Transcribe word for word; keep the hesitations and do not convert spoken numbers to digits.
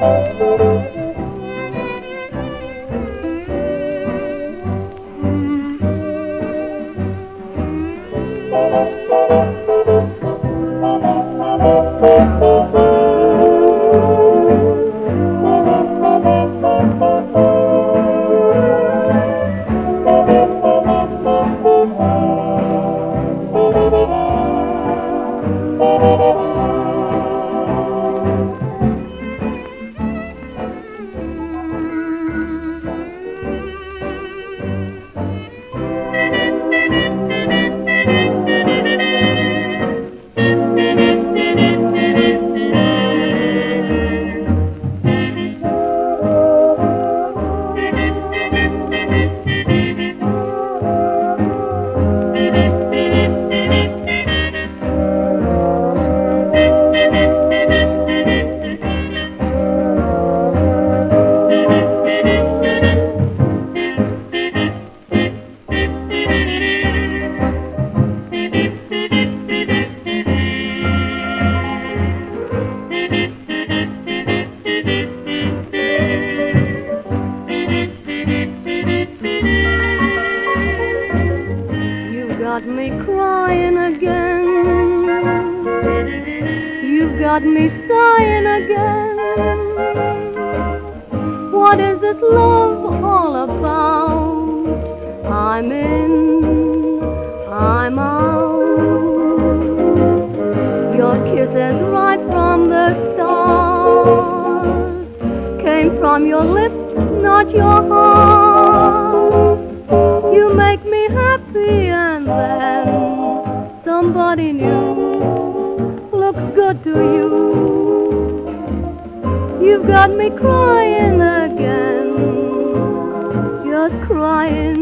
Got me crying again. You've got me sighing again. What is this love all about? I'm in, I'm out. Your kisses right from the start came from your lips, not your heart. You make me happy, and then somebody new looks good to you. You've got me crying again, just crying.